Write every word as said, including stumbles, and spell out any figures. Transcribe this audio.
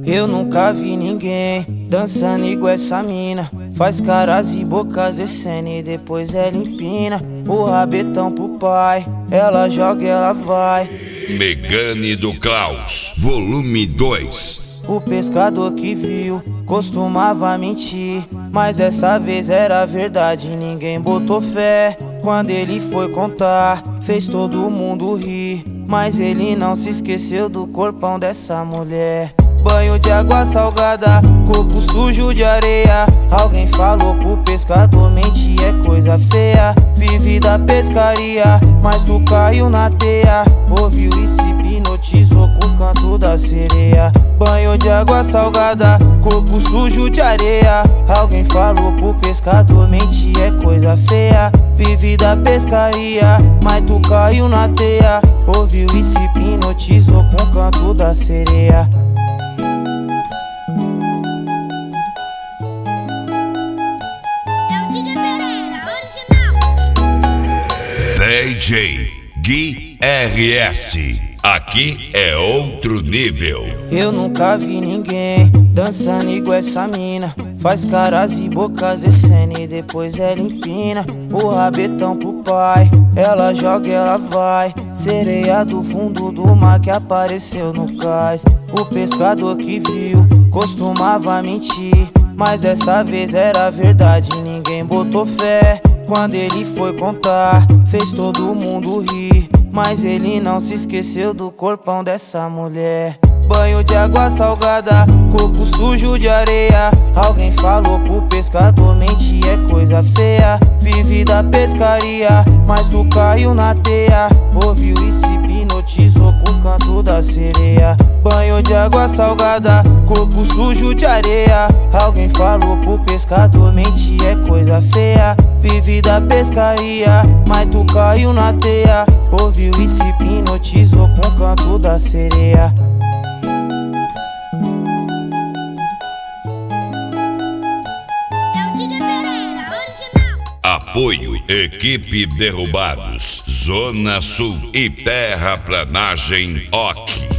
Eu nunca vi ninguém dançando igual essa mina. Faz caras e bocas descendo e depois ela empina o rabetão pro pai. Ela joga, ela vai. Megane do Klaus, volume dois. O pescador que viu costumava mentir, mas dessa vez era verdade, ninguém botou fé. Quando ele foi contar, fez todo mundo rir, mas ele não se esqueceu do corpão dessa mulher. Banho de água salgada, corpo sujo de areia. Alguém falou pro pescador, mentir é coisa feia. Vive da pescaria, mas tu caiu na teia. Ouviu e se hipnotizou com o canto da sereia. Banho de água salgada, corpo sujo de areia. Alguém falou pro pescador, mentir é coisa feia. Vive da pescaria, mas tu caiu na teia. Ouviu e se hipnotizou com o canto da sereia. D J Gui R S, aqui é outro nível. Eu nunca vi ninguém dançando igual essa mina. Faz caras e bocas descendo e depois ela empina o rabetão pro pai. Ela joga, ela vai. Sereia do fundo do mar que apareceu no cais. O pescador que viu costumava mentir, mas dessa vez era verdade, ninguém botou fé. Quando ele foi contar, fez todo mundo rir, mas ele não se esqueceu do corpão dessa mulher. Banho de água salgada, corpo sujo de areia. Alguém falou pro pescador, mentir é coisa feia. Vive da pescaria, mas tu caiu na teia. Ouviu e se hipnotizou com o canto da sereia. Banho de água salgada, corpo sujo de areia. Alguém falou pro pescador, mentir é coisa feia. Vive da pescaria, mas tu caiu na teia. Ouviu e se hipnotizou com o canto da sereia. Apoio Equipe Derrubados, Zona Sul e Terraplanagem O C.